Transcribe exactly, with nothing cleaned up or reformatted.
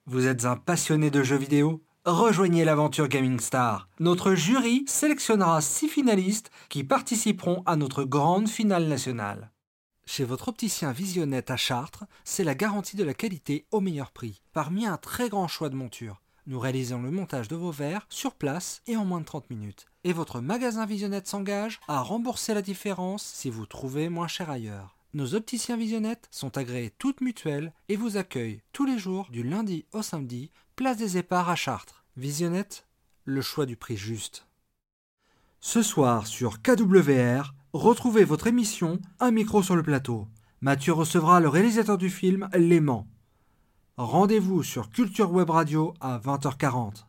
Vous êtes un passionné de jeux vidéo? Rejoignez l'aventure Gaming Star. Notre jury sélectionnera six finalistes qui participeront à notre grande finale nationale. Chez votre opticien Visionnette à Chartres, c'est la garantie de la qualité au meilleur prix. Parmi un très grand choix de montures, nous réalisons le montage de vos verres sur place et en moins de trente minutes. Et votre magasin Visionnette s'engage à rembourser la différence si vous trouvez moins cher ailleurs. Nos opticiens Visionnette sont agréés toutes mutuelles et vous accueillent tous les jours du lundi au samedi, place des Éparts à Chartres. Visionnette, le choix du prix juste. Ce soir sur K W R, retrouvez votre émission Un micro sur le plateau. Mathieu recevra le réalisateur du film L'aimant. Rendez-vous sur Culture Web Radio à vingt heures quarante.